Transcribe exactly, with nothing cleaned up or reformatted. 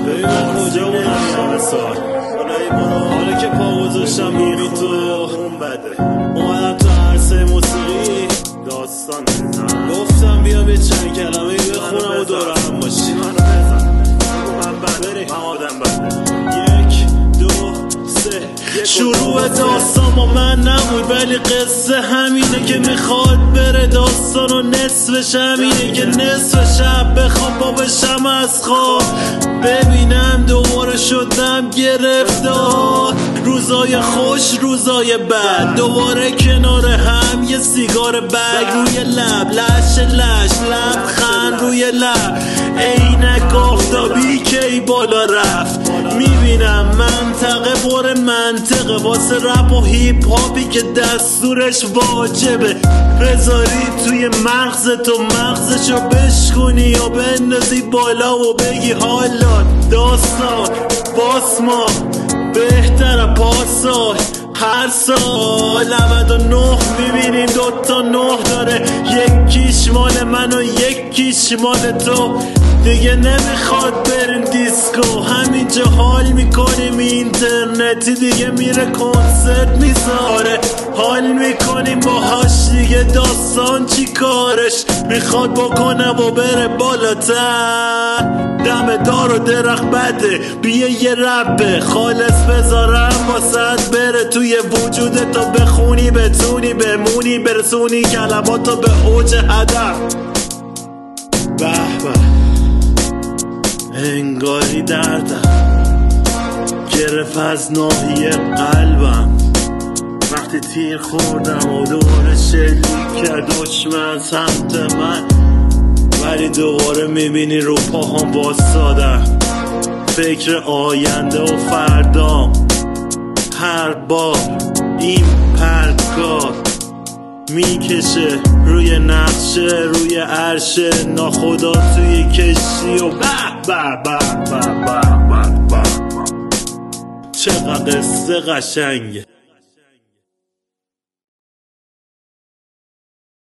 ببین من کجا بودم یه سال حالا که پا گذاشتم میری تو اومدم تو عرصه موسیقی داستان گفتم بیام یه چند کلمه بخونم و دور هم باشی بریم آدم بده یک دو سه شروع داستان با من نبود ولی قصه همینه که میخواد بره داستان و نصفش همینه که نصف شب بخواب با بشم از خواب ببینم دوباره شدم گرفتار روزای خوش روزای بد دوباره کنار هم یه سیگار بگ روی لب لش لش لب خند روی لب عینک آفتابی که ای بالا رفت میبینم منطقه پر منطقه واسه رپ و هیپ هاپی که دستورش واجبه بذاری توی مغزت و مغزشو بشکنی یا بندازی بالا و بگی حالا داستان باسما بهتر پاسال هر سال نود و نه میبینیم دوتا نه داره یکیش مال من و یکیش مال تو دیگه نمیخواد بریم دیسکو همینجا حال میکنیم اینترنتی دیگه میره کنسرت میذاره حال میکنیم باهاش دیگه داستان چی کارش میخواد بکنه و بره بالاتر دم دار و درخت بده بیا یه ربه خالص بذارم واسه بره توی وجودت تا بخونی بتونی بمونی برسونی کلماتو به اوج هدف به به انگاری دردم گرفت از ناحیه قلبم وقتی تیر خوردم و دوباره شلیک کرد دشمن سمت من ولی دوباره میبینی رو پاهم بایستادم فکر آینده و فردا هر بار این پرتگاه میکشه روی نقشه روی عرشه ناخدا توی کشتی و به به به به به به چقدر قصه قشنگه.